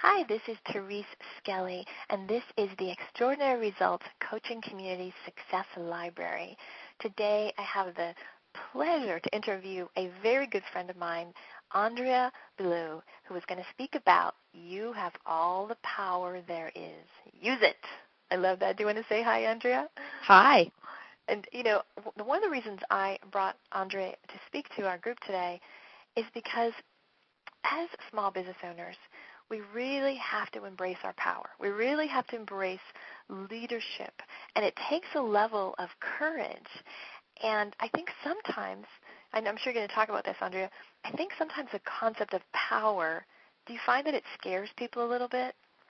Hi, this is Therese Skelly, and this is the Extraordinary Results Coaching Community Success Library. Today, I have the pleasure to interview a very good friend of mine, Andrea Blue, who is going to speak about You Have All the Power There Is. Use it. I love that. Do you want to say hi, Andrea? Hi. And, you know, one of the reasons I brought Andrea to speak to our group today is because as small business owners, we really have to embrace our power. We really have to embrace leadership. And it takes a level of courage. And I think sometimes, and I'm sure you're going to talk about this, Andrea, I think sometimes the concept of power, do you find that it scares people a little bit?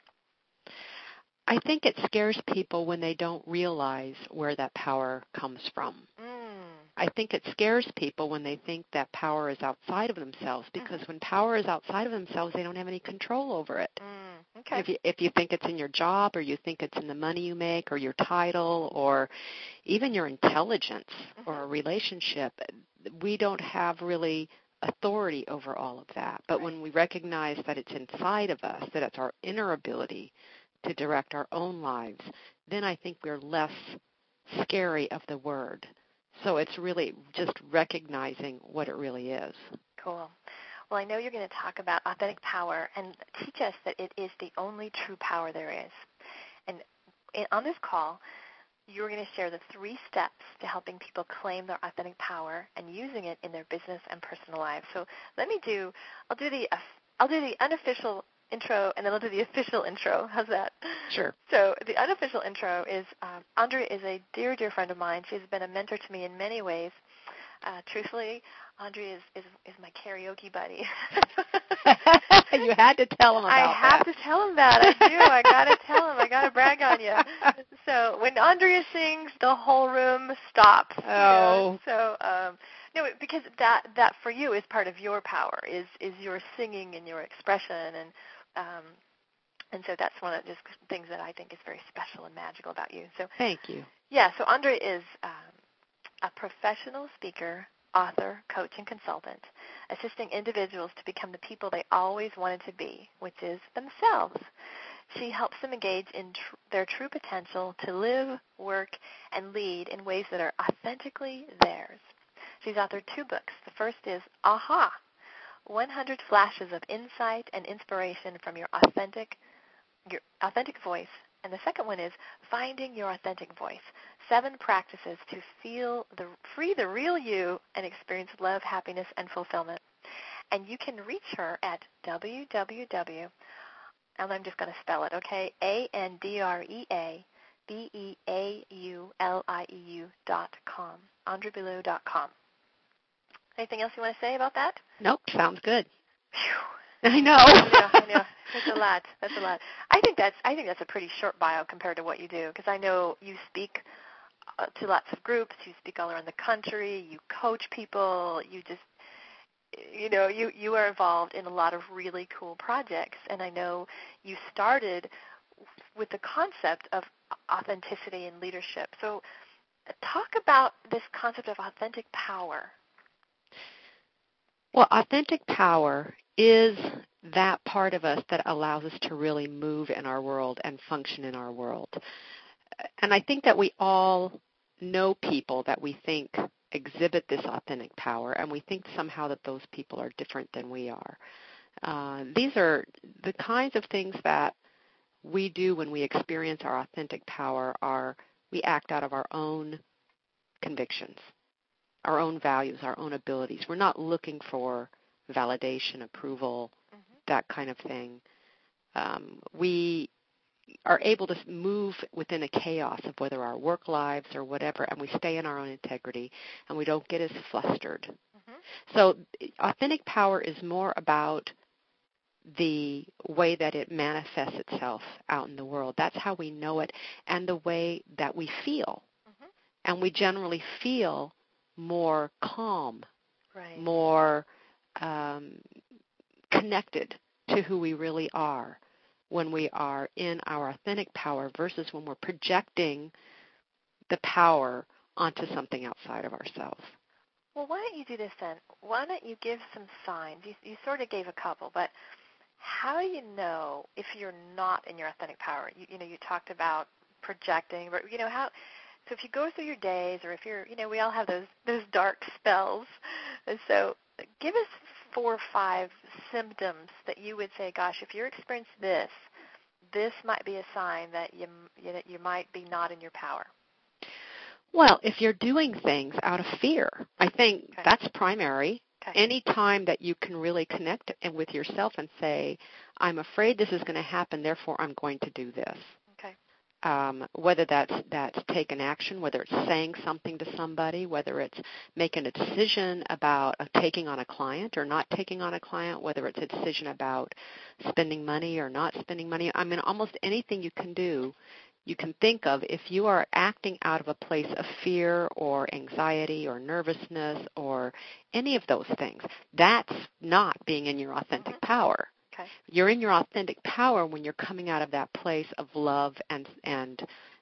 I think it scares people when they don't realize where that power comes from. I think it scares people when they think that power is outside of themselves, because when power is outside of themselves, they don't have any control over it. Okay. If you think it's in your job, or you think it's in the money you make, or your title, or even your intelligence, or a relationship, we don't have really authority over all of that. But when we recognize that it's inside of us, that it's our inner ability to direct our own lives, then I think we're less scary of the word. So it's really just recognizing what it really is. Cool. Well, I know you're going to talk about authentic power and teach us that it is the only true power there is. And on this call, you're going to share the 3 steps to helping people claim their authentic power and using it in their business and personal lives. So I'll do the unofficial intro, and then I'll do the official intro. How's that? Sure. So the unofficial intro is Andrea is a dear, dear friend of mine. She's been a mentor to me in many ways. Truthfully, Andrea is my karaoke buddy. You had to tell him about that. I have to tell him that. I do. I got to tell him. I got to brag on you. So when Andrea sings, the whole room stops. Oh. No, because that for you is part of your power, is your singing and your expression, and so that's one of the things that I think is very special and magical about you. So thank you. Yeah, so Andrea is a professional speaker, author, coach, and consultant, assisting individuals to become the people they always wanted to be, which is themselves. She helps them engage in their true potential to live, work, and lead in ways that are authentically theirs. She's authored 2 books. The first is Aha! 100 Flashes of Insight and Inspiration from Your Authentic Voice. And the second one is Finding Your Authentic Voice, 7 Practices to Free the Real You and Experience Love, Happiness, and Fulfillment. And you can reach her at www, and I'm just going to spell it, okay, AndreaBeaulieu.com, AndreaBeaulieu.com. Anything else you want to say about that? Nope, sounds good. Phew. I know. I know. That's a lot. I think that's a pretty short bio compared to what you do, because I know you speak to lots of groups. You speak all around the country. You coach people. You just, you are involved in a lot of really cool projects. And I know you started with the concept of authenticity and leadership. So talk about this concept of authentic power. Well, authentic power is that part of us that allows us to really move in our world and function in our world. And I think that we all know people that we think exhibit this authentic power, and we think somehow that those people are different than we are. These are the kinds of things that we do when we experience our authentic power. We act out of our own convictions, our own values, our own abilities. We're not looking for validation, approval, that kind of thing. We are able to move within a chaos of whether our work lives or whatever, and we stay in our own integrity, and we don't get as flustered. So authentic power is more about the way that it manifests itself out in the world. That's how we know it, and the way that we feel. And we generally feel more calm, right, more connected to who we really are when we are in our authentic power versus when we're projecting the power onto something outside of ourselves. Well, why don't you do this then? Why don't you give some signs? You sort of gave a couple, but how do you know if you're not in your authentic power? You talked about projecting, but how. So if you go through your days, or if you're, we all have those dark spells, and so give us 4 or 5 symptoms that you would say, gosh, if you're experiencing this might be a sign that you might be not in your power. Well, if you're doing things out of fear, I think Okay. that's primary. Okay. Any time that you can really connect with yourself and say, I'm afraid this is going to happen, therefore I'm going to do this. Okay. Whether that's taking action, whether it's saying something to somebody, whether it's making a decision about taking on a client or not taking on a client, whether it's a decision about spending money or not spending money. I mean, almost anything you can do, you can think of, if you are acting out of a place of fear or anxiety or nervousness or any of those things, that's not being in your authentic power. Okay. You're in your authentic power when you're coming out of that place of love and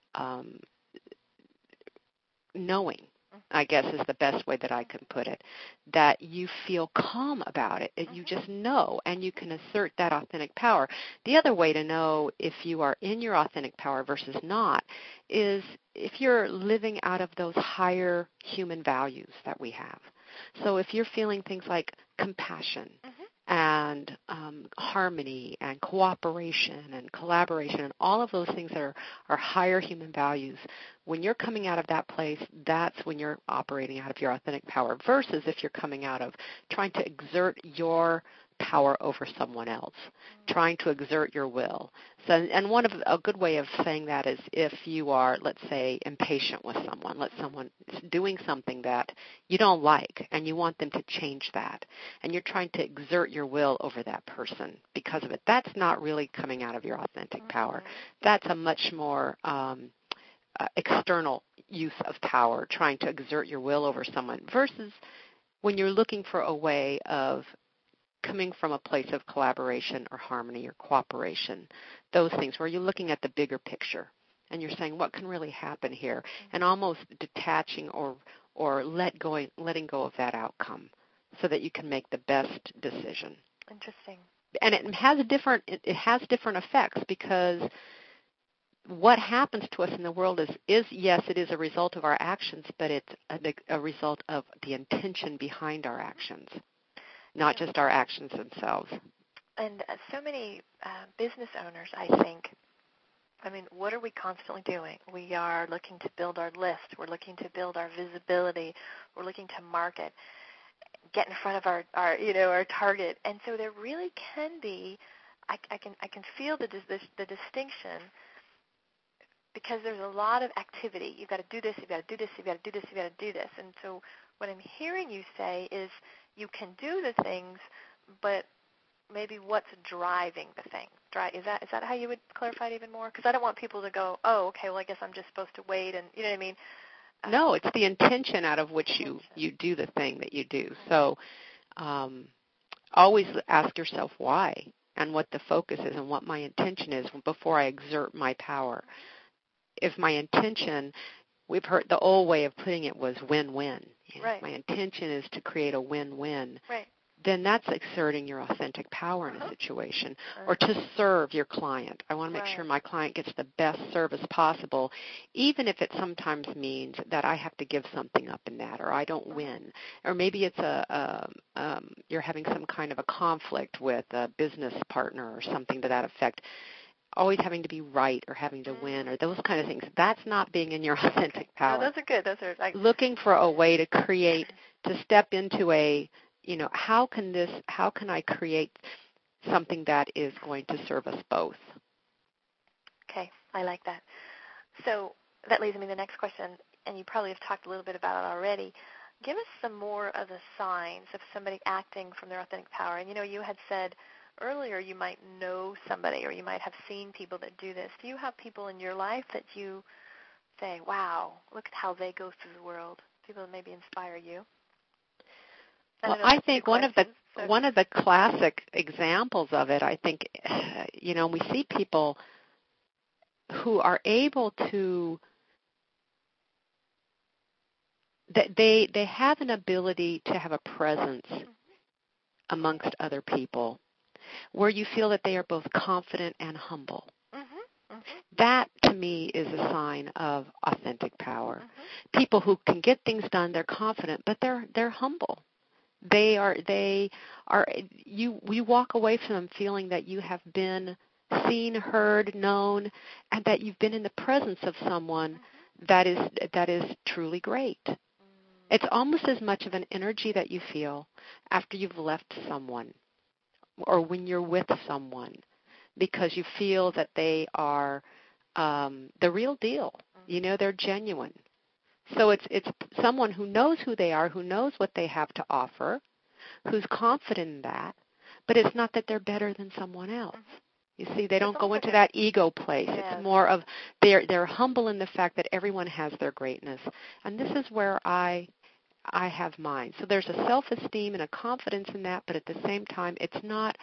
knowing, I guess is the best way that I can put it, that you feel calm about it. You just know, and you can assert that authentic power. The other way to know if you are in your authentic power versus not is if you're living out of those higher human values that we have. So if you're feeling things like compassion, and harmony and cooperation and collaboration and all of those things that are higher human values, when you're coming out of that place, that's when you're operating out of your authentic power, versus if you're coming out of trying to exert your power over someone else, trying to exert your will. So, and a good way of saying that is if you are, let's say, impatient with someone, someone is doing something that you don't like and you want them to change that, and you're trying to exert your will over that person because of it, that's not really coming out of your authentic power. That's a much more external use of power, trying to exert your will over someone, versus when you're looking for a way of coming from a place of collaboration or harmony or cooperation, those things where you're looking at the bigger picture and you're saying what can really happen here, and almost detaching or letting go of that outcome so that you can make the best decision. Interesting. And it has different effects, because what happens to us in the world is yes, it is a result of our actions, but it's a result of the intention behind our actions, not just our actions themselves. And so many business owners, I think, what are we constantly doing? We are looking to build our list. We're looking to build our visibility. We're looking to market, get in front of our target. And so there really can be, I can feel the distinction, because there's a lot of activity. You've got to do this, you've got to do this, you've got to do this, you've got to do this. And so what I'm hearing you say is you can do the things, but maybe what's driving the thing? Is that how you would clarify it even more? Because I don't want people to go, oh, okay, well, I guess I'm just supposed to wait, and you know what I mean? No, it's the intention out of which you do the thing that you do. So always ask yourself why and what the focus is and what my intention is before I exert my power. If my intention, we've heard the old way of putting it was win-win. Right. If my intention is to create a win-win, right. then that's exerting your authentic power in a situation, or to serve your client. I want to make sure my client gets the best service possible, even if it sometimes means that I have to give something up in that, or I don't win. Or maybe it's you're having some kind of a conflict with a business partner or something to that effect. Always having to be right or having to win or those kind of things. That's not being in your authentic power. No, those are good. Those are looking for a way to create, to step into a, how can I create something that is going to serve us both? Okay, I like that. So that leads me to the next question, and you probably have talked a little bit about it already. Give us some more of the signs of somebody acting from their authentic power. And you had said earlier you might know somebody or you might have seen people that do this. Do you have people in your life that you say, wow, look at how they go through the world, people that maybe inspire you? Well, I think one of the classic examples of it, I think, we see people who are able to, they have an ability to have a presence amongst other people. where you feel that they are both confident and humble. Mm-hmm. Mm-hmm. That, to me, is a sign of authentic power. Mm-hmm. People who can get things done, they're confident, but they're humble. We walk away from them feeling that you have been seen, heard, known, and that you've been in the presence of someone that is truly great. It's almost as much of an energy that you feel after you've left someone or when you're with someone, because you feel that they are the real deal. They're genuine. So it's someone who knows who they are, who knows what they have to offer, who's confident in that, but it's not that they're better than someone else. You see, they don't go into that ego place. Yes. It's more of they're humble in the fact that everyone has their greatness. And this is where I have mine. So there's a self-esteem and a confidence in that, but at the same time, it's not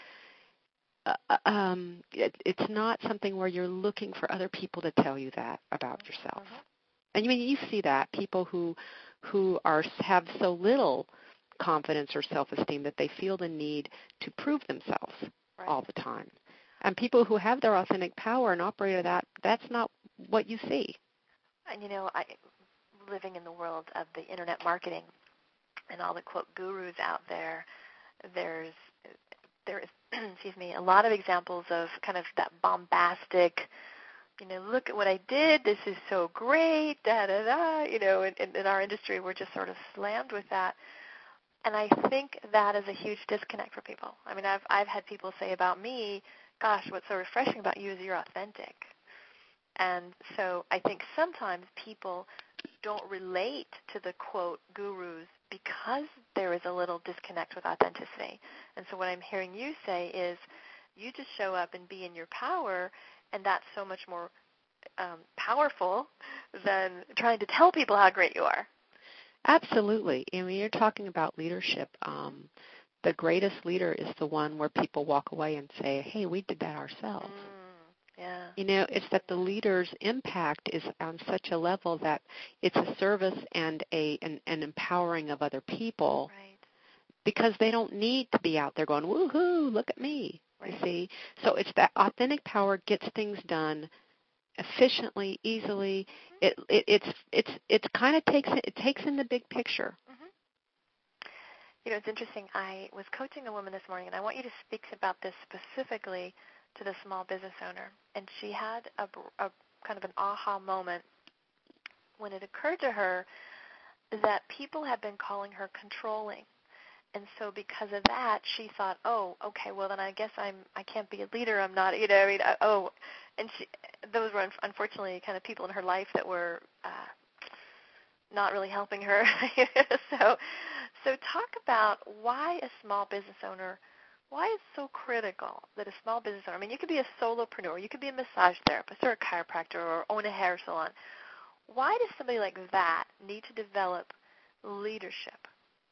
something where you're looking for other people to tell you that about yourself. And you see that people who have so little confidence or self-esteem that they feel the need to prove themselves all the time. And people who have their authentic power and operate at that, that's not what you see. And living in the world of the internet marketing and all the quote gurus out there, there's excuse me, a lot of examples of kind of that bombastic, look at what I did, this is so great, da da da. In our industry, we're just sort of slammed with that. And I think that is a huge disconnect for people. I mean, I've had people say about me, gosh, what's so refreshing about you is you're authentic. And so I think sometimes people don't relate to the, quote, gurus because there is a little disconnect with authenticity. And so what I'm hearing you say is you just show up and be in your power, and that's so much more powerful than trying to tell people how great you are. Absolutely. And when you're talking about leadership, the greatest leader is the one where people walk away and say, hey, we did that ourselves. Yeah. It's that the leader's impact is on such a level that it's a service and an empowering of other people, because they don't need to be out there going, woohoo, look at me, you see. So it's that authentic power gets things done efficiently, easily. It kind of takes in the big picture. It's interesting. I was coaching a woman this morning, and I want you to speak about this specifically to the small business owner. And she had a kind of an aha moment when it occurred to her that people have been calling her controlling. And so because of that, she thought, oh, okay, well, then I guess I can't be a leader. I'm not, and those were unfortunately kind of people in her life that were not really helping her. So talk about why a small business owner, why it's so critical that a small business owner, I mean, you could be a solopreneur, you could be a massage therapist or a chiropractor or own a hair salon. Why does somebody like that need to develop leadership?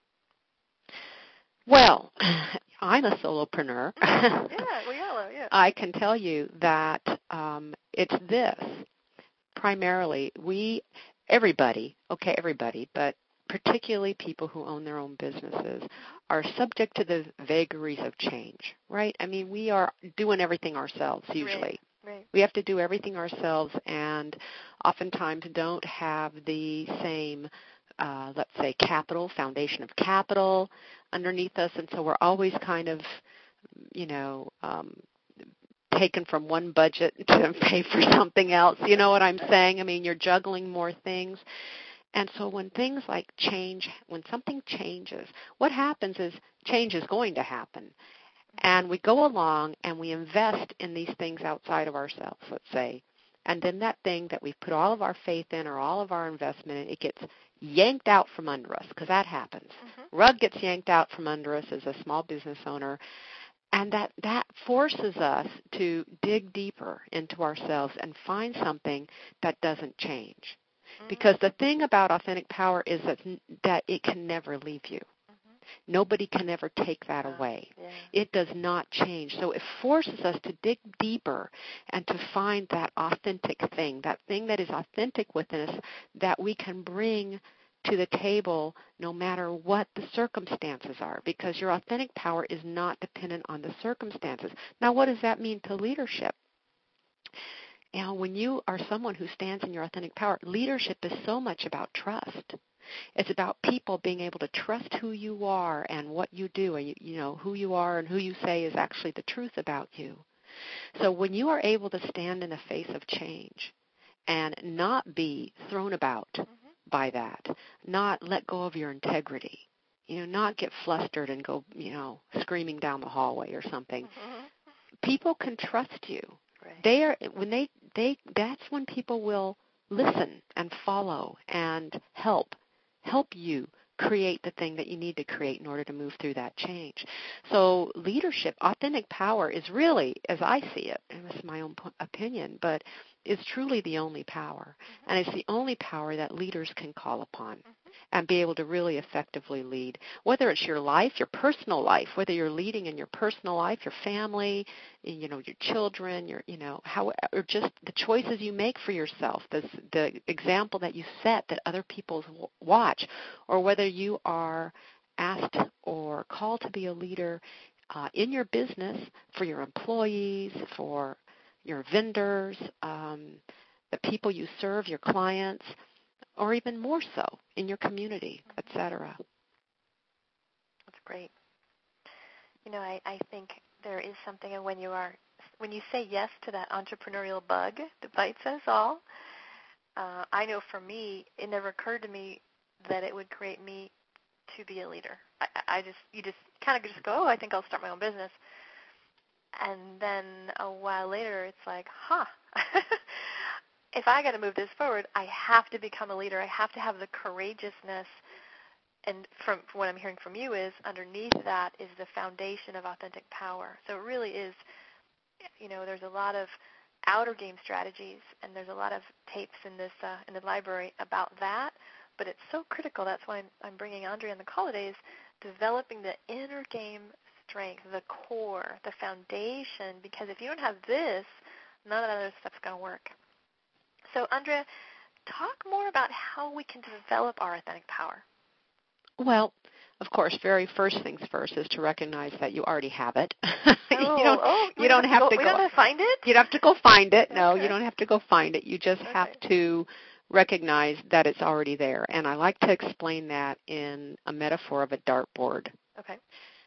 Well, I'm a solopreneur. Yeah, we all are, yeah. I can tell you that it's this. Primarily, everybody, but particularly people who own their own businesses, are subject to the vagaries of change, right? I mean, we are doing everything ourselves usually. Right. We have to do everything ourselves, and oftentimes don't have the same, let's say, foundation of capital underneath us, and so we're always kind of, taken from one budget to pay for something else. You know what I'm saying? I mean, you're juggling more things. And so when things like change, when something changes, what happens is change is going to happen. And we go along and we invest in these things outside of ourselves, let's say. And then that thing that we've put all of our faith in or all of our investment in, it gets yanked out from under us, because that happens. Rug gets yanked out from under us as a small business owner. And that forces us to dig deeper into ourselves and find something that doesn't change. Because the thing about authentic power is that it can never leave you. Nobody can ever take that away. Yeah. It does not change. So it forces us to dig deeper and to find that authentic thing, that thing that is authentic within us, that we can bring to the table no matter what the circumstances are, because your authentic power is not dependent on the circumstances. Now, what does that mean to leadership? When you are someone who stands in your authentic power, leadership is so much about trust. It's about people being able to trust who you are and what you do, and who you are and who you say is actually the truth about you. So when you are able to stand in the face of change and not be thrown about by that, not let go of your integrity, not get flustered and go, screaming down the hallway or something, people can trust you. Right. That's when people will listen and follow and help you create the thing that you need to create in order to move through that change. So leadership, authentic power is really, as I see it, and this is my own opinion, but is truly the only power. And it's the only power that leaders can call upon and be able to really effectively lead. Whether it's your life, your personal life, whether you're leading in your personal life, your family, your children, or just the choices you make for yourself, the example that you set that other people watch, or whether you are asked or called to be a leader in your business, for your employees, for your vendors, the people you serve, your clients, or even more so in your community, etc. That's great. I think there is something, and when you say yes to that entrepreneurial bug that bites us all, I know for me, it never occurred to me that it would create me to be a leader. You just kind of go, I think I'll start my own business. And then a while later, it's like, if I got to move this forward, I have to become a leader. I have to have the courageousness. And from what I'm hearing from you is underneath that is the foundation of authentic power. So it really is, there's a lot of outer game strategies, and there's a lot of tapes in the library about that. But it's so critical. That's why I'm bringing Andrea on the call today, is developing the inner game strength, the core, the foundation, because if you don't have this, none of that other stuff's going to work. So, Andrea, talk more about how we can develop our authentic power. Well, of course, very first things first is to recognize that you already have it. You don't have to find it? You don't have to go find it. No, Okay. You don't have to go find it. You just have to recognize that it's already there. And I like to explain that in a metaphor of a dartboard. Okay.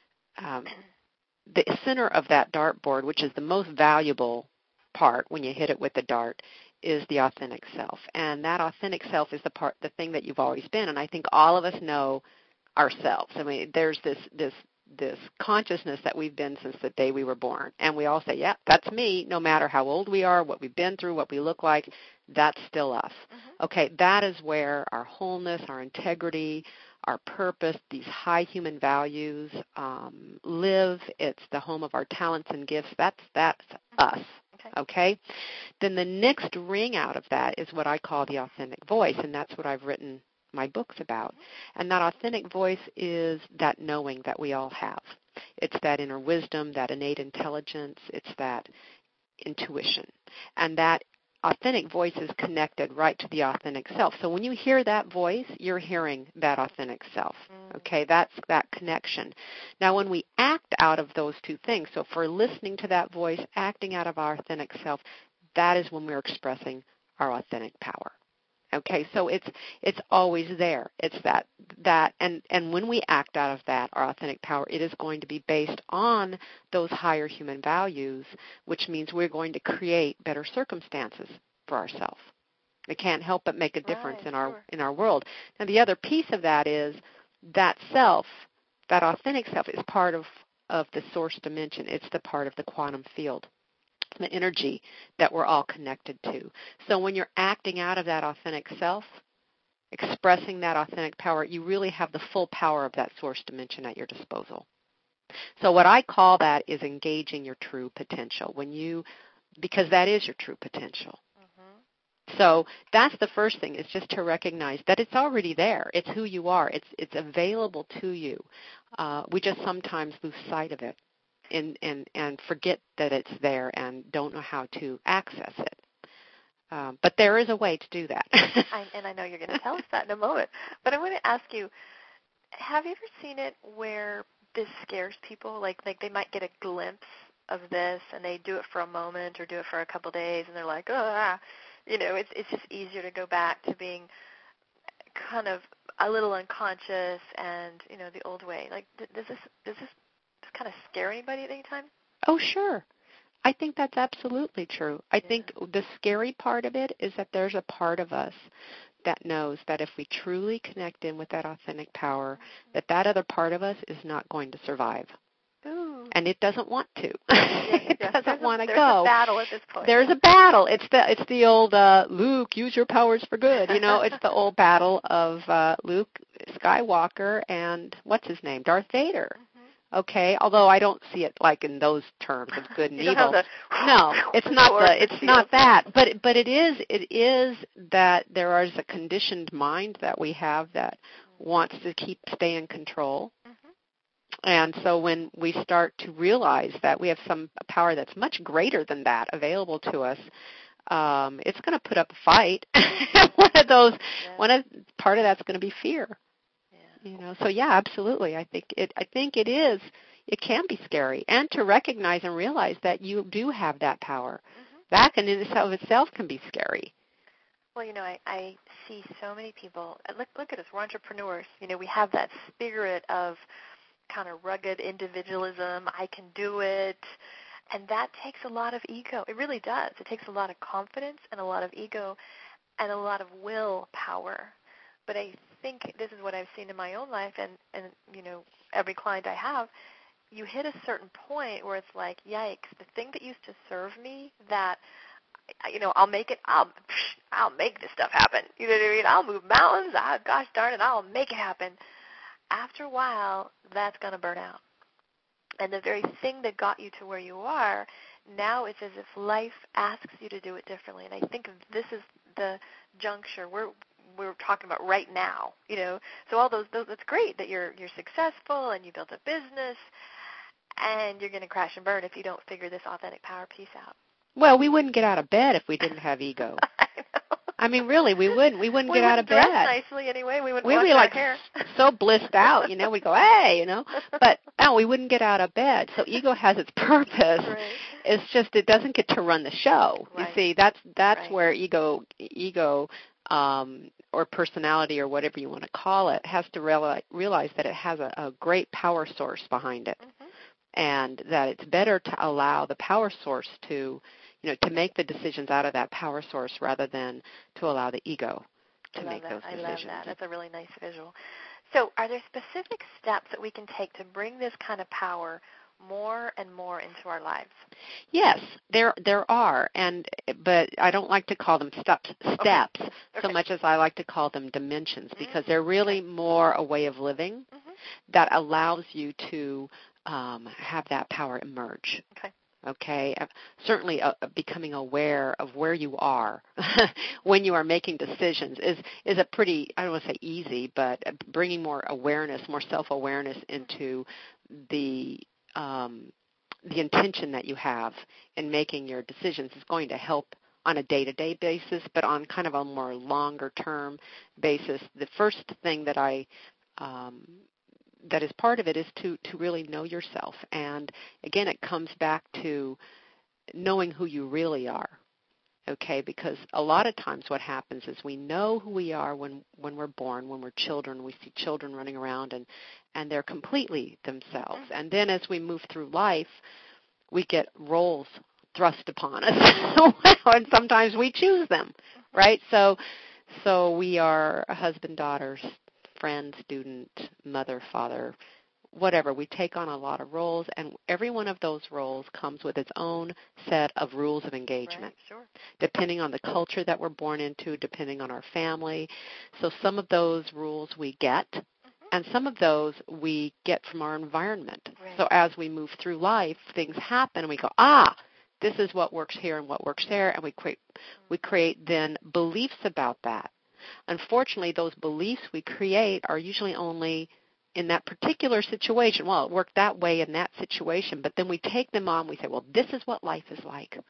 The center of that dartboard, which is the most valuable part when you hit it with the dart, is the authentic self. And that authentic self is the thing that you've always been. And I think all of us know ourselves. I mean, there's this consciousness that we've been since the day we were born. And we all say, yeah, that's me, no matter how old we are, what we've been through, what we look like, that's still us. Okay, that is where our wholeness, our integrity, our purpose, these high human values live. It's the home of our talents and gifts. That's us. Okay? Then the next ring out of that is what I call the authentic voice, and that's what I've written my books about. And that authentic voice is that knowing that we all have. It's that inner wisdom, that innate intelligence. It's that intuition. And that authentic voice is connected right to the authentic self. So when you hear that voice, you're hearing that authentic self. Okay, that's that connection. Now when we act out of those two things, so if we're listening to that voice, acting out of our authentic self, that is when we're expressing our authentic power. Okay, so it's always there. It's that and when we act out of that, our authentic power, it is going to be based on those higher human values, which means we're going to create better circumstances for ourselves. It can't help but make a difference in our world. Now the other piece of that is that self, that authentic self, is part of the source dimension. It's the part of the quantum field, the energy that we're all connected to. So when you're acting out of that authentic self, expressing that authentic power, you really have the full power of that source dimension at your disposal. So what I call that is engaging your true potential, because that is your true potential. So that's the first thing, is just to recognize that it's already there. It's who you are. It's available to you. We just sometimes lose sight of it. And forget that it's there and don't know how to access it. But there is a way to do that. And I know you're going to tell us that in a moment. But I want to ask you, have you ever seen it where this scares people? Like they might get a glimpse of this, and they do it for a moment or do it for a couple of days, and they're like, it's just easier to go back to being kind of a little unconscious and, the old way. Like, does this kind of scare anybody at any time? Oh, sure. I think that's absolutely true. I think the scary part of it is that there's a part of us that knows that if we truly connect in with that authentic power, that other part of us is not going to survive. Ooh. And it doesn't want to. It doesn't want to go. There's a battle at this point. There's a battle. It's the old Luke, use your powers for good. It's the old battle of Luke Skywalker and what's his name, Darth Vader. Okay, although I don't see it like in those terms of good and evil. No, it's not that. But it is that there is a conditioned mind that we have that wants to stay in control. And so when we start to realize that we have some power that's much greater than that available to us, it's going to put up a fight. Part of that's going to be fear. So absolutely. I think it is. It can be scary, and to recognize and realize that you do have that power. That in itself can be scary. Well, I see so many people. Look at us. We're entrepreneurs. We have that spirit of kind of rugged individualism. I can do it. And that takes a lot of ego. It really does. It takes a lot of confidence and a lot of ego and a lot of willpower. But I think this is what I've seen in my own life and every client I have, you hit a certain point where it's like, yikes, the thing that used to serve me that, I'll make this stuff happen. You know what I mean? I'll move mountains. Gosh darn it, I'll make it happen. After a while, that's going to burn out. And the very thing that got you to where you are, now it's as if life asks you to do it differently. And I think this is the juncture we're talking about right now. So all those it's great that you're successful and you built a business, and you're going to crash and burn if you don't figure this authentic power piece out. Well, we wouldn't get out of bed if we didn't have ego. I know. I mean, really, we wouldn't. We wouldn't get out of bed. Dress nicely anyway. We wouldn't be like hair. So blissed out, We go, hey, But no, we wouldn't get out of bed. So ego has its purpose. Right. It's just it doesn't get to run the show. Right. You see, that's right. Where ego, or personality or whatever you want to call it, has to realize that it has a great power source behind it, and that it's better to allow the power source to make the decisions out of that power source rather than to allow the ego to make those decisions. I love that. That's a really nice visual. So are there specific steps that we can take to bring this kind of power more and more into our lives? Yes, there are, but I don't like to call them steps so much as I like to call them dimensions, because they're really more a way of living that allows you to have that power emerge. Okay, certainly becoming aware of where you are when you are making decisions is a pretty, I don't want to say easy, but bringing more awareness, more self-awareness into the intention that you have in making your decisions is going to help on a day-to-day basis, but on kind of a more longer-term basis. The first thing that that is part of it is to really know yourself. And again, it comes back to knowing who you really are. Okay, because a lot of times what happens is we know who we are when we're born, when we're children. We see children running around and they're completely themselves. And then as we move through life, we get roles thrust upon us. And sometimes we choose them, right? So we are a husband, daughter, friend, student, mother, father, whatever. We take on a lot of roles, and every one of those roles comes with its own set of rules of engagement, right, sure. Depending on the culture that we're born into, depending on our family. So some of those rules we get, and some of those we get from our environment. Right. So as we move through life, things happen, and we go, this is what works here and what works there, and we create then beliefs about that. Unfortunately, those beliefs we create are usually only in that particular situation. Well, it worked that way in that situation, but then we take them on. We say, well, this is what life is like.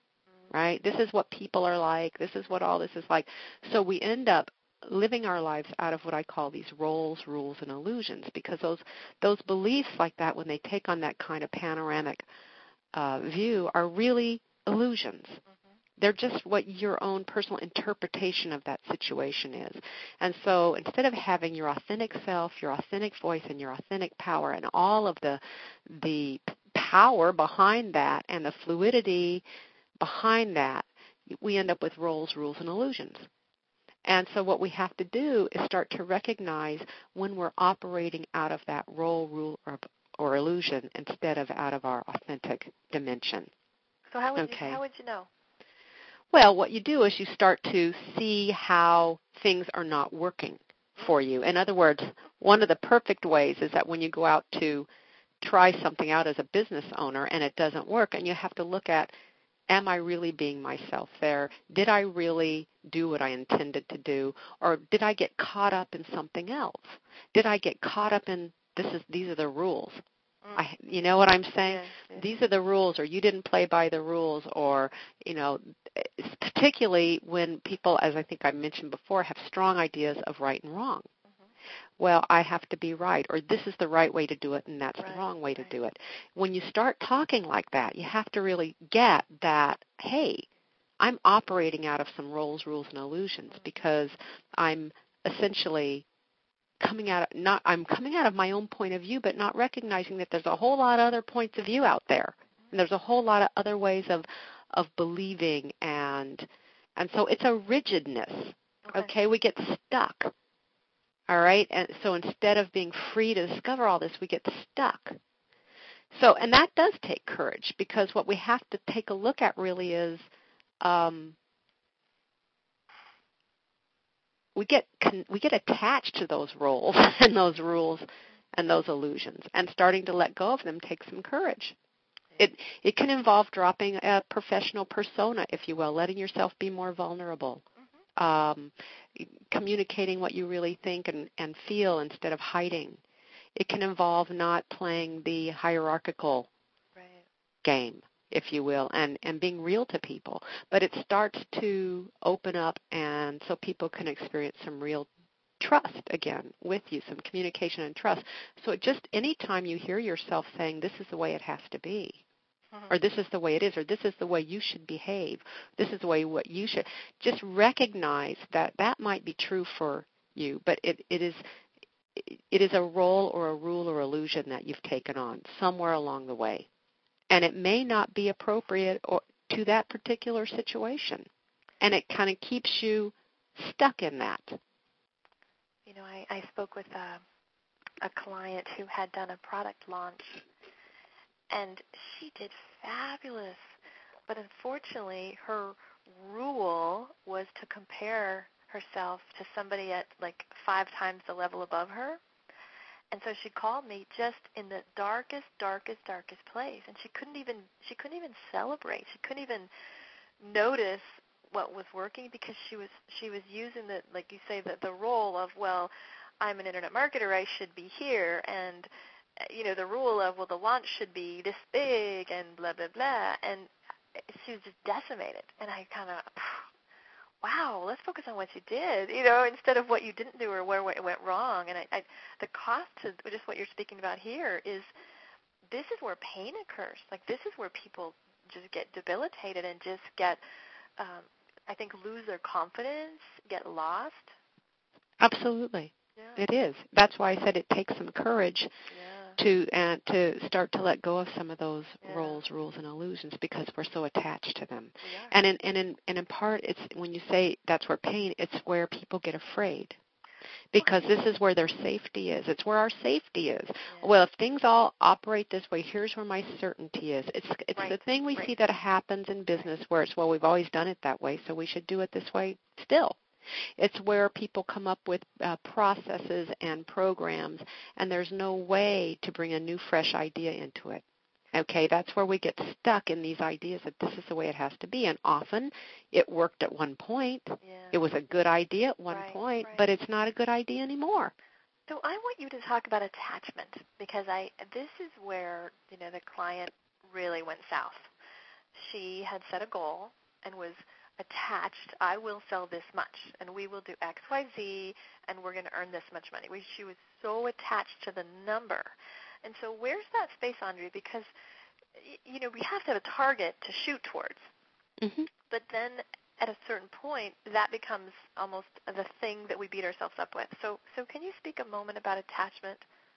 right? This is what people are like. This is what all this is like. So we end up living our lives out of what I call these roles, rules, and illusions, because those beliefs like that, when they take on that kind of panoramic view, are really illusions. They're just what your own personal interpretation of that situation is. And so instead of having your authentic self, your authentic voice, and your authentic power, and all of the power behind that and the fluidity behind that, we end up with roles, rules, and illusions. And so what we have to do is start to recognize when we're operating out of that role, rule, or illusion instead of out of our authentic dimension. So how would you know? Well, what you do is you start to see how things are not working for you. In other words, one of the perfect ways is that when you go out to try something out as a business owner and it doesn't work, and you have to look at, am I really being myself there? Did I really do what I intended to do? Or did I get caught up in something else? Did I get caught up in these are the rules? You know what I'm saying? Yes. These are the rules, or you didn't play by the rules, or, particularly when people, as I think I mentioned before, have strong ideas of right and wrong. Well, I have to be right, or this is the right way to do it, and that's the wrong way to do it. When you start talking like that, you have to really get that, hey, I'm operating out of some roles, rules, and illusions, because I'm essentially coming out of my own point of view, but not recognizing that there's a whole lot of other points of view out there, and there's a whole lot of other ways of believing, and so it's a rigidness. Okay, we get stuck. All right, and so instead of being free to discover all this, we get stuck. So, and that does take courage, because what we have to take a look at really is we get attached to those roles and those rules and those illusions, and starting to let go of them takes some courage. It can involve dropping a professional persona, if you will, letting yourself be more vulnerable, communicating what you really think and feel instead of hiding. It can involve not playing the hierarchical game, if you will, and being real to people. But it starts to open up, and so people can experience some real trust again with you, some communication and trust. So just any time you hear yourself saying, this is the way it has to be, or this is the way it is, or this is the way you should behave, this is the way what you should, just recognize that that might be true for you, but it is a role or a rule or illusion that you've taken on somewhere along the way. And it may not be appropriate to that particular situation. And it kind of keeps you stuck in that. You know, I spoke with a client who had done a product launch, and she did fabulous. But unfortunately, her rule was to compare herself to somebody at like 5 times the level above her. And so she called me just in the darkest place, and she couldn't even celebrate. She couldn't even notice what was working, because she was using the, like you say, the role of, well, I'm an internet marketer, I should be here, and the rule of, well, the launch should be this big and blah blah blah, and she was just decimated. And I kind of, wow, let's focus on what you did, instead of what you didn't do or where it went wrong. And the cost to just what you're speaking about here is, this is where pain occurs. Like, this is where people just get debilitated and just get, I think, lose their confidence, get lost. Absolutely. Yeah. It is. That's why I said it takes some courage to start to let go of some of those roles, rules, and illusions, because we're so attached to them. And in part, it's when you say that's where pain, it's where people get afraid, because this is where their safety is. It's where our safety is. Yeah. Well, if things all operate this way, here's where my certainty is. It's the thing we see that happens in business where it's, well, we've always done it that way, so we should do it this way still. It's where people come up with processes and programs, and there's no way to bring a new, fresh idea into it. Okay, that's where we get stuck in these ideas that this is the way it has to be. And often it worked at one point. Yeah. It was a good idea at one point, but it's not a good idea anymore. So I want you to talk about attachment, because this is where the client really went south. She had set a goal, and was attached, I will sell this much, and we will do X, Y, Z, and we're going to earn this much money. She was so attached to the number. And so where's that space, Andrea? Because, we have to have a target to shoot towards. Mm-hmm. But then at a certain point, that becomes almost the thing that we beat ourselves up with. So can you speak a moment about attachment?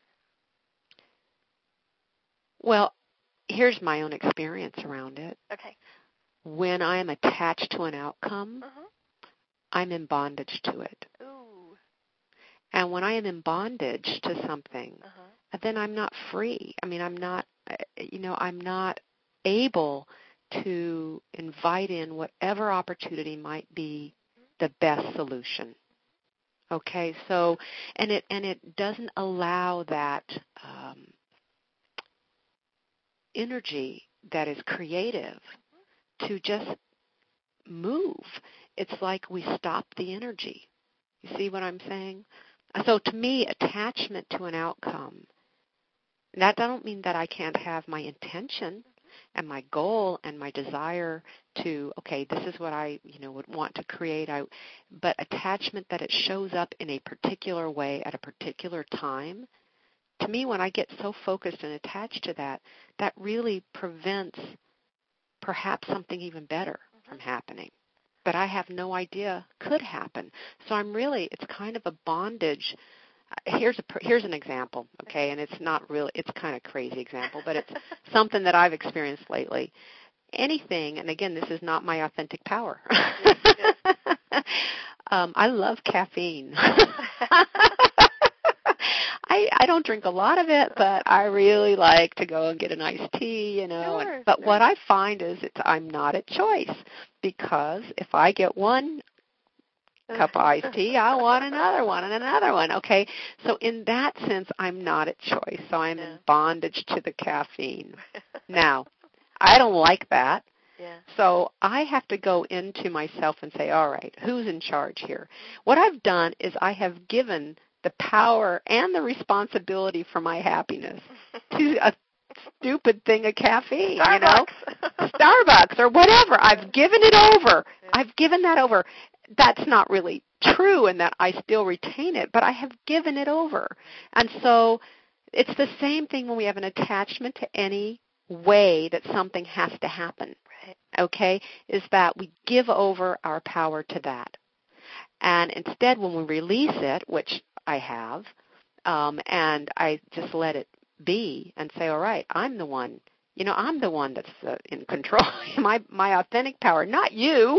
Well, here's my own experience around it. Okay. When I am attached to an outcome, I'm in bondage to it. Ooh. And when I am in bondage to something, then I'm not free. I mean, I'm not able to invite in whatever opportunity might be the best solution. Okay, so and it doesn't allow that energy that is creative to just move. It's like we stop the energy. You see what I'm saying? So to me, attachment to an outcome, that don't mean that I can't have my intention and my goal and my desire to, okay, this is what I, would want to create. But attachment that it shows up in a particular way at a particular time, to me, when I get so focused and attached to that, that really prevents perhaps something even better from happening that I have no idea could happen. So it's kind of a bondage. Here's an example, okay, and it's not really, it's kind of crazy example, but it's something that I've experienced lately. Anything, and again, this is not my authentic power. I love caffeine. I don't drink a lot of it, but I really like to go and get an iced tea, Sure, but what I find is I'm not at choice, because if I get one cup of iced tea, I want another one and another one, okay? So in that sense, I'm not at choice, so I'm in bondage to the caffeine. Now, I don't like that. Yeah. So I have to go into myself and say, all right, who's in charge here? What I've done is I have given the power and the responsibility for my happiness to a stupid thing of caffeine, Starbucks or whatever. I've given it over. Yeah. I've given that over. That's not really true in that I still retain it, but I have given it over. And so it's the same thing when we have an attachment to any way that something has to happen, okay, is that we give over our power to that. And instead, when we release it, which I have, and I just let it be and say, all right, I'm the one. I'm the one that's in control, my authentic power, not you,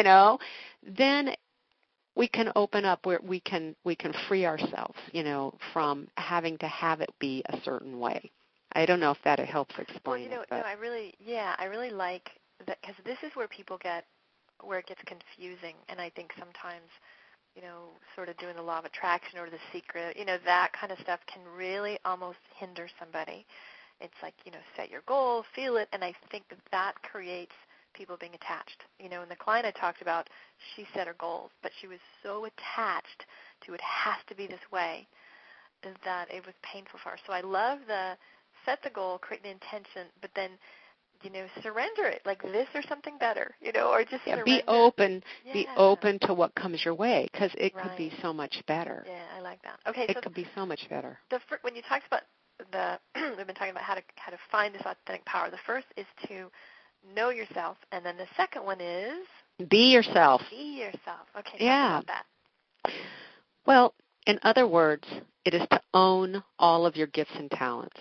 then we can open up where we can free ourselves, from having to have it be a certain way. I don't know if that helps explain it. No, I really like that, because this is where where it gets confusing, and I think sometimes, sort of doing the law of attraction or the secret, that kind of stuff can really almost hinder somebody. It's like, set your goal, feel it, and I think that creates people being attached. And the client I talked about, she set her goals, but she was so attached to it has to be this way that it was painful for her. So I love the set the goal, create the intention, but then, surrender it, like this or something better, or just surrender. Be open to what comes your way, because it could be so much better. Yeah, I like that. Okay, it could be so much better. When you talked about we've been talking about how to find this authentic power. The first is to know yourself, and then the second one is be yourself. Be yourself. Okay, yeah. Talk about that. Well, in other words, it is to own all of your gifts and talents.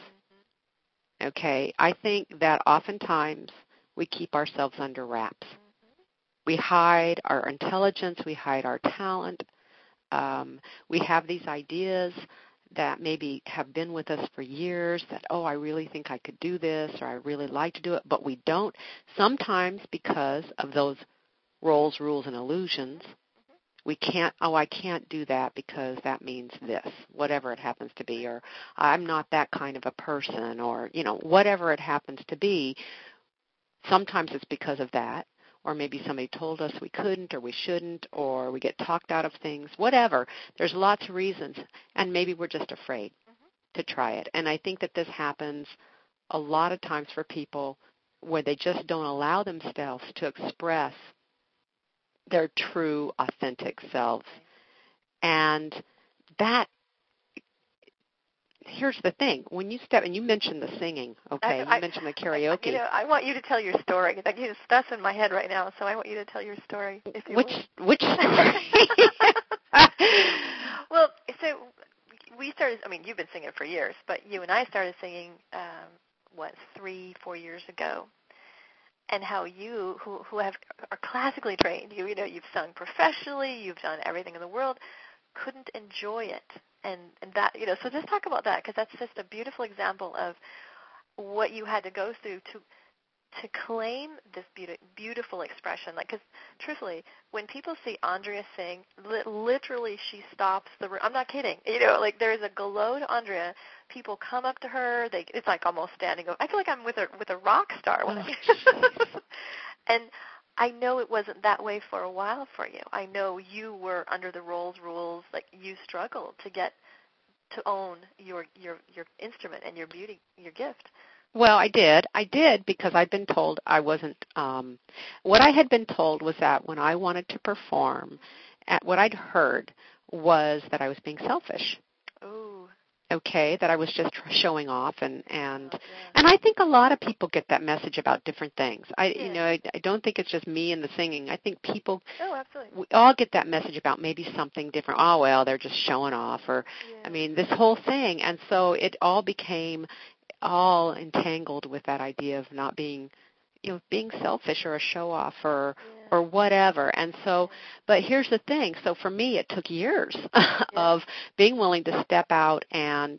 Okay, I think that oftentimes we keep ourselves under wraps. We hide our intelligence, we hide our talent. We have these ideas that maybe have been with us for years that, I really think I could do this, or I really like to do it, but we don't. Sometimes because of those roles, rules, and illusions, we can't, I can't do that because that means this, whatever it happens to be, or I'm not that kind of a person, or, whatever it happens to be. Sometimes it's because of that, or maybe somebody told us we couldn't or we shouldn't, or we get talked out of things, whatever. There's lots of reasons, and maybe we're just afraid to try it. And I think that this happens a lot of times for people where they just don't allow themselves to express their true, authentic selves. And that, here's the thing. When you step, and you mentioned the singing, okay? You mentioned the karaoke. I want you to tell your story. That's in my head right now, so I want you to tell your story. If you Which story? Well, so we started, you've been singing for years, but you and I started singing, 3-4 years ago. And how you, who are classically trained, you've sung professionally, you've done everything in the world, couldn't enjoy it. And that, so just talk about that, because that's just a beautiful example of what you had to go through to claim this beautiful expression. Like, because truthfully, when people see Andrea sing, literally she stops the room. I'm not kidding. There is a glow to Andrea. People come up to her. It's like almost standing over. I feel like I'm with a rock star. And I know it wasn't that way for a while for you. I know you were under the rules. Like, you struggled to own your instrument and your beauty, your gift. Well, I did because I'd been told I wasn't, what I had been told was that when I wanted to perform, what I'd heard was that I was being selfish. Ooh. Okay, that I was just showing off, and I think a lot of people get that message about different things. I don't think it's just me and the singing. I think people, absolutely, we all get that message about maybe something different. Oh, well, they're just showing off, or this whole thing, and so it all became all entangled with that idea of not being, being selfish or a show off or whatever. And so, but here's the thing. So for me, it took years of being willing to step out and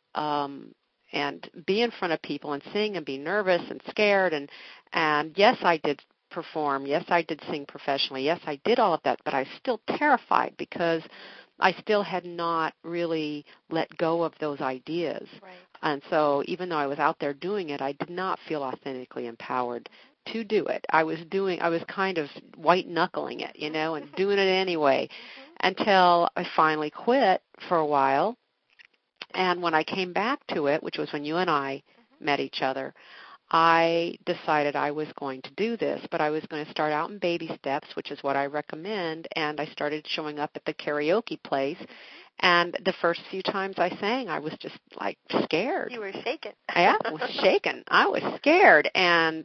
be in front of people and sing and be nervous and scared. And yes, I did perform. Yes, I did sing professionally. Yes, I did all of that, but I was still terrified because I still had not really let go of those ideas. Right. And so even though I was out there doing it, I did not feel authentically empowered to do it. I was kind of white-knuckling it, and doing it anyway until I finally quit for a while. And when I came back to it, which was when you and I met each other, I decided I was going to do this, but I was going to start out in baby steps, which is what I recommend, and I started showing up at the karaoke place. And the first few times I sang, I was just like scared. You were shaken. Yeah, I was shaken. I was scared, and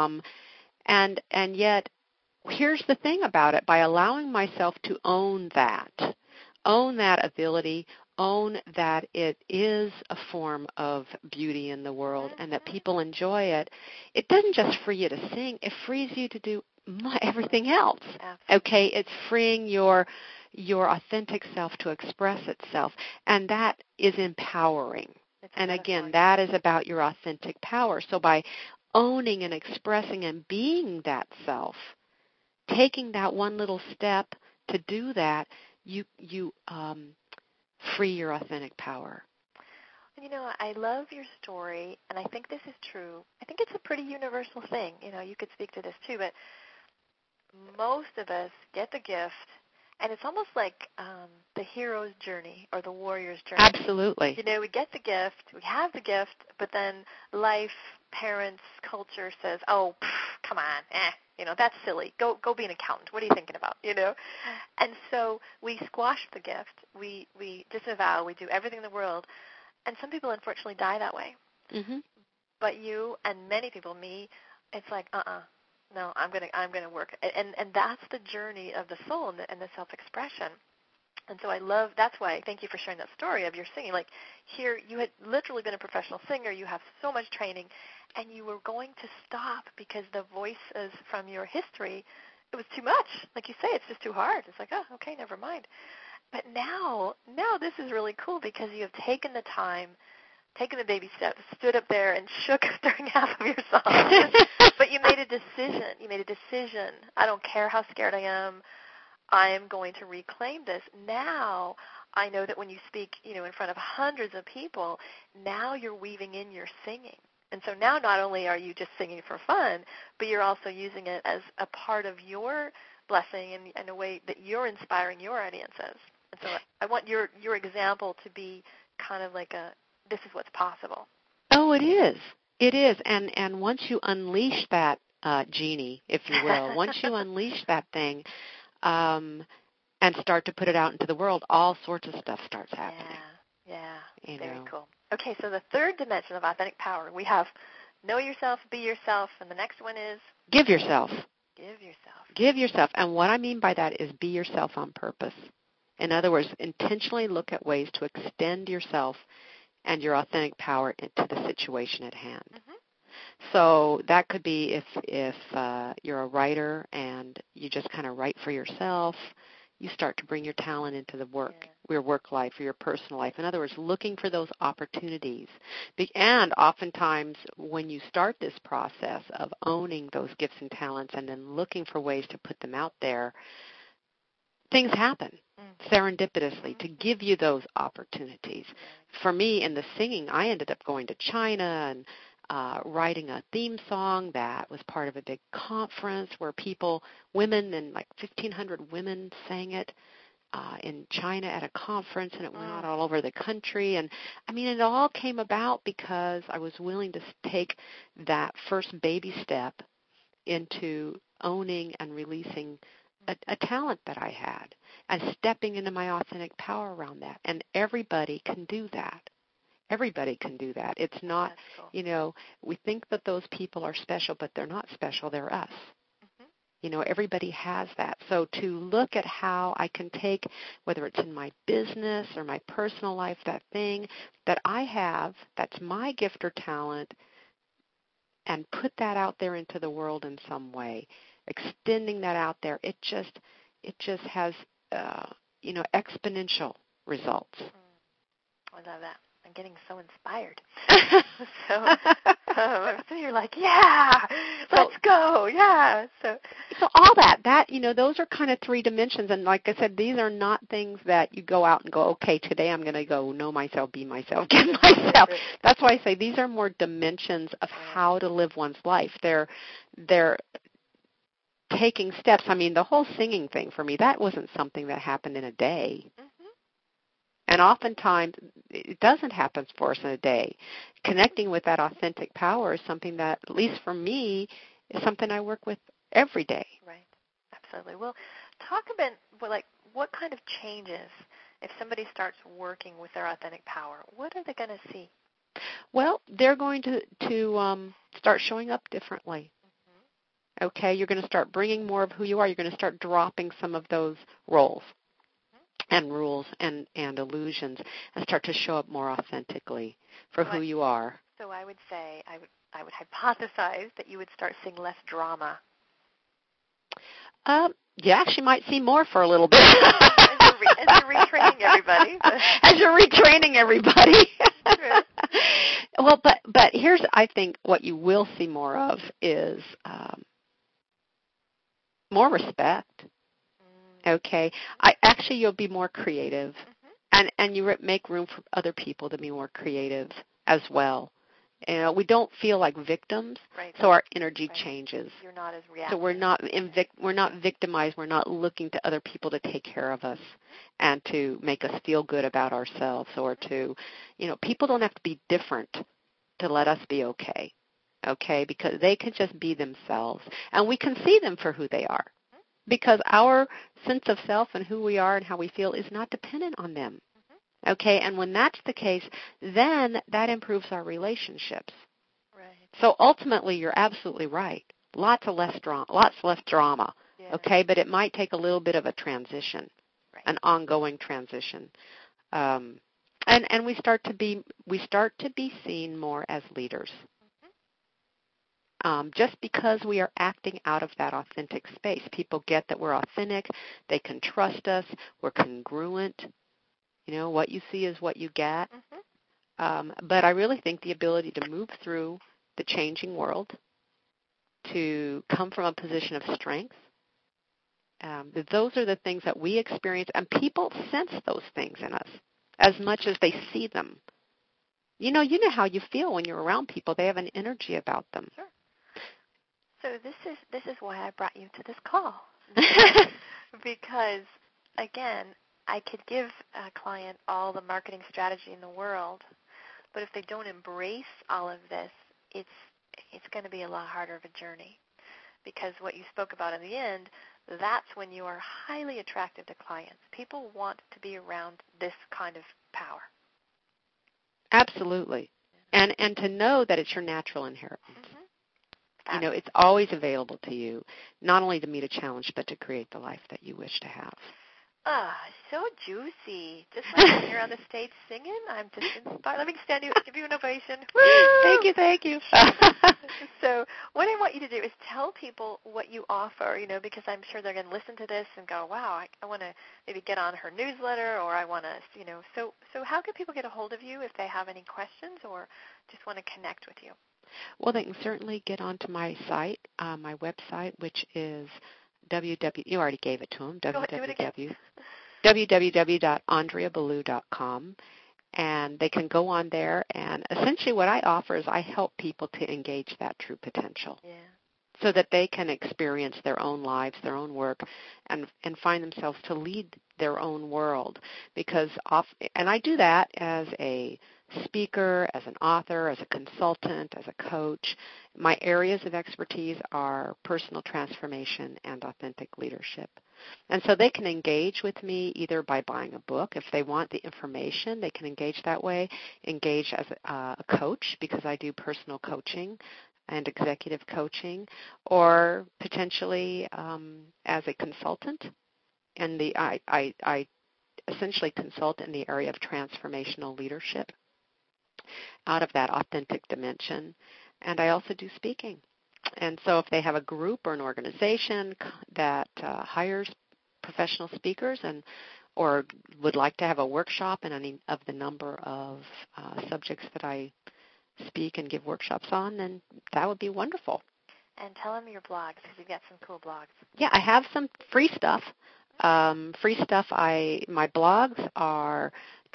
yet, here's the thing about it: by allowing myself to own that ability, own that it is a form of beauty in the world, and that people enjoy it. It doesn't just free you to sing; it frees you to do everything else. Absolutely. Okay, it's freeing your authentic self to express itself, and that is empowering. And again, that is about your authentic power. So by owning and expressing and being that self, taking that one little step to do that, you free your authentic power. I love your story, and I think this is true. I think it's a pretty universal thing. You could speak to this too, but most of us get the gift, and it's almost like the hero's journey or the warrior's journey. Absolutely. We get the gift, we have the gift, but then life, parents, culture says, "Oh, come on, that's silly. Go be an accountant. What are you thinking about?" And so we squash the gift. We disavow. We do everything in the world, and some people unfortunately die that way. Mm-hmm. But you and many people, me, it's like, no, I'm gonna work, and that's the journey of the soul and the self-expression. And so that's why, thank you for sharing that story of your singing. Like, here, you had literally been a professional singer, you have so much training, and you were going to stop because the voices from your history, it was too much. Like you say, it's just too hard. It's like, oh, okay, never mind. But now this is really cool because you have taken the time, taken the baby steps, stood up there and shook during half of your song. But you made a decision. I don't care how scared I am. I am going to reclaim this. Now I know that when you speak, in front of hundreds of people, now you're weaving in your singing. And so now not only are you just singing for fun, but you're also using it as a part of your blessing in a way that you're inspiring your audiences. And so I want your example to be kind of like this is what's possible. Oh, it is. It is, and once you unleash that genie, if you will, once you unleash that thing and start to put it out into the world, all sorts of stuff starts happening. Yeah, you very know. cool. Okay, so the third dimension of authentic power, we have know yourself, be yourself, and the next one is? Give yourself. Give yourself. Give yourself. And what I mean by that is be yourself on purpose. In other words, intentionally look at ways to extend yourself and your authentic power into the situation at hand. Mm-hmm. So that could be if you're a writer and you just kind of write for yourself, you start to bring your talent into the your work life or your personal life. In other words, looking for those opportunities. And oftentimes when you start this process of owning those gifts and talents and then looking for ways to put them out there, things happen serendipitously to give you those opportunities. For me, in the singing, I ended up going to China and writing a theme song that was part of a big conference where women, and like 1,500 women sang it in China at a conference, and it went out all over the country. And, I mean, it all came about because I was willing to take that first baby step into owning and releasing a talent that I had and stepping into my authentic power around that. And everybody can do that. Everybody can do that. It's not, we think that those people are special, but they're not special. They're us. Mm-hmm. Everybody has that. So to look at how I can take, whether it's in my business or my personal life, that thing that I have, that's my gift or talent, and put that out there into the world in some way, extending that out there, it just has, exponential results. I love that. I'm getting so inspired. So you're like, let's go. Yeah. So all that, those are kind of three dimensions. And like I said, these are not things that you go out and go, okay, today I'm going to go know myself, be myself, get myself. That's why I say these are more dimensions of how to live one's life. They're taking steps. I mean, the whole singing thing for me, that wasn't something that happened in a day. And oftentimes, it doesn't happen for us in a day. Connecting with that authentic power is something that, at least for me, is something I work with every day. Right. Absolutely. Well, talk a bit, what kind of changes if somebody starts working with their authentic power? What are they going to see? Well, they're going to start showing up differently. Mm-hmm. Okay? You're going to start bringing more of who you are. You're going to start dropping some of those roles and rules and illusions and start to show up more authentically for who you are. So I would say, I would hypothesize that you would start seeing less drama. You actually might see more for a little bit. As you're retraining everybody. As you're retraining everybody. Well, but here's, I think, what you will see more of is more respect. Okay. You'll be more creative, and you make room for other people to be more creative as well. We don't feel like victims, so our energy changes. You're not as reactive. So we're not victimized. We're not looking to other people to take care of us and to make us feel good about ourselves, or to, people don't have to be different to let us be okay. Okay, because they can just be themselves, and we can see them for who they are. Because our sense of self and who we are and how we feel is not dependent on them. Okay, and when that's the case, then that improves our relationships. Right. So ultimately, you're absolutely right. Lots less drama. Yeah. Okay, but it might take a little bit of a transition, an ongoing transition, and we start to be seen more as leaders. Just because we are acting out of that authentic space. People get that we're authentic. They can trust us. We're congruent. What you see is what you get. But I really think the ability to move through the changing world, to come from a position of strength, those are the things that we experience, and people sense those things in us as much as they see them. You know how you feel when you're around people. They have an energy about them. Sure. So this is why I brought you to this call. Because, again, I could give a client all the marketing strategy in the world, but if they don't embrace all of this, it's going to be a lot harder of a journey, because what you spoke about in the end, that's when you are highly attractive to clients. People want to be around this kind of power. Absolutely. And to know that it's your natural inheritance. Mm-hmm. You know, it's always available to you, not only to meet a challenge, but to create the life that you wish to have. So juicy. Just like when you're on the stage singing, I'm just inspired. Let me give you an ovation. Woo! Thank you. So what I want you to do is tell people what you offer, you know, because I'm sure they're going to listen to this and go, wow, I want to maybe get on her newsletter, or I want to, you know. So how can people get a hold of you if they have any questions or just want to connect with you? Well, they can certainly get onto my site, my website, which is you already gave it to them, www.andreaballou.com, and they can go on there, and essentially what I offer is I help people to engage that true potential. Yeah. So that they can experience their own lives, their own work, and find themselves to lead their own world. And I do that as a speaker, as an author, as a consultant, as a coach. My areas of expertise are personal transformation and authentic leadership. And so they can engage with me either by buying a book. If they want the information, they can engage that way, engage as a coach, because I do personal coaching and executive coaching, or potentially as a consultant. And I essentially consult in the area of transformational leadership out of that authentic dimension. And I also do speaking. And so if they have a group or an organization that hires professional speakers or would like to have a workshop in any of the number of subjects that I speak and give workshops on, then that would be wonderful. And tell them your blogs, because you've got some cool blogs. Yeah, I have some free stuff. My blogs are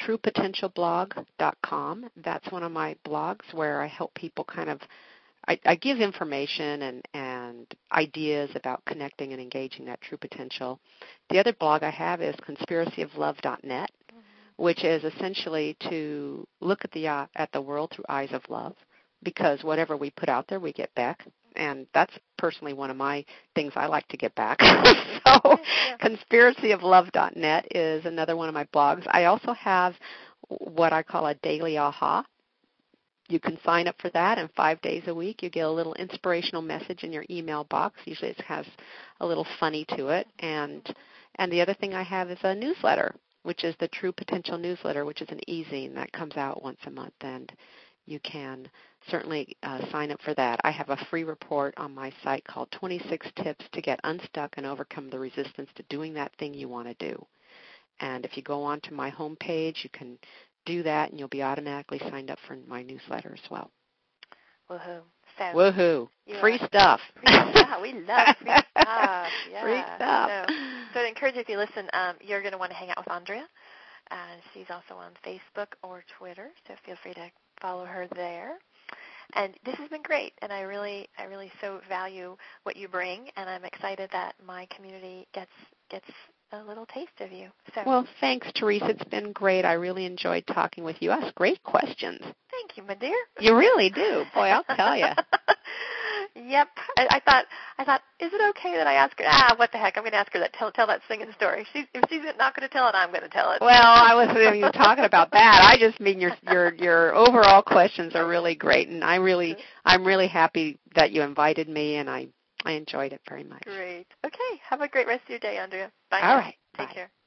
truepotentialblog.com. That's one of my blogs where I help people I give information and ideas about connecting and engaging that true potential. The other blog I have is conspiracyoflove.net, which is essentially to look at the world through eyes of love, because whatever we put out there, we get back. And that's personally one of my things I like to get back. So conspiracyoflove.net is another one of my blogs. I also have what I call a daily aha. You can sign up for that, and 5 days a week you get a little inspirational message in your email box. Usually it has a little funny to it. And the other thing I have is a newsletter, which is the True Potential newsletter, which is an e-zine that comes out once a month, and you can certainly sign up for that. I have a free report on my site called 26 Tips to Get Unstuck and Overcome the Resistance to Doing That Thing You Want to Do. And if you go onto my homepage, you can do that, and you'll be automatically signed up for my newsletter as well. Woohoo. Woohoo. Free stuff. Free stuff. We love free stuff. Yeah. Free stuff. So I encourage you, if you listen, you're going to want to hang out with Andrea. She's also on Facebook or Twitter, so feel free to follow her there. And this has been great, and I really so value what you bring, and I'm excited that my community gets a little taste of you. So. Well, thanks, Teresa. It's been great. I really enjoyed talking with you. You asked great questions. Thank you, my dear. You really do. Boy, I'll tell you. Yep. I thought, is it okay that I ask her? What the heck? I'm going to ask her that. Tell that singing story. If she's not going to tell it, I'm going to tell it. Well, I wasn't even talking about that. I just mean your overall questions are really great, and I'm really happy that you invited me, and I enjoyed it very much. Great. Okay. Have a great rest of your day, Andrea. Bye. All right. Take Bye. care.